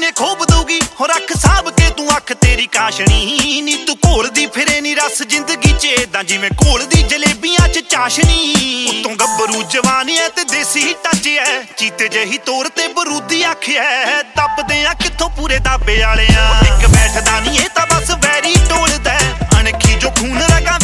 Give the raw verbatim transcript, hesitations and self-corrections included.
ਕੇ ਖੋਬ ਦਊਗੀ ਹੋ ਰੱਖ ਸਾਂਭ ਕੇ ਤੂੰ ਅੱਖ ਤੇਰੀ ਕਾਸ਼ਣੀ ਨੀ ਤੂੰ ਘੋਲਦੀ ਫਿਰੇ ਨੀ ਰਸ ਜ਼ਿੰਦਗੀ ਚ ਏਦਾਂ ਜਿਵੇਂ ਘੋਲਦੀ ਜਲੇਬੀਆਂ ਚ ਚਾਸ਼ਨੀ ਉਤੋਂ ਗੱਭਰੂ ਜਵਾਨੀ ਐ ਤੇ ਦੇਸੀ ਟੱਚ ਐ ਚੀਤੇ ਜਿਹੀ ਤੋਰ ਤੇ ਬਰੂਦੀ ਅੱਖ ਐ ਦੱਬਦੇ ਆ ਕਿੱਥੋਂ ਪੂਰੇ ਦਾਬੇ ਵਾਲਿਆਂ ਟਿਕ ਬੈਠਦਾ ਨੀ ਇਹ ਤਾਂ ਬਸ ਵੈਰੀ ਟੋਲਦਾ ਅਣਖੀ ਜੋ ਖੂਨ ਰਗਾ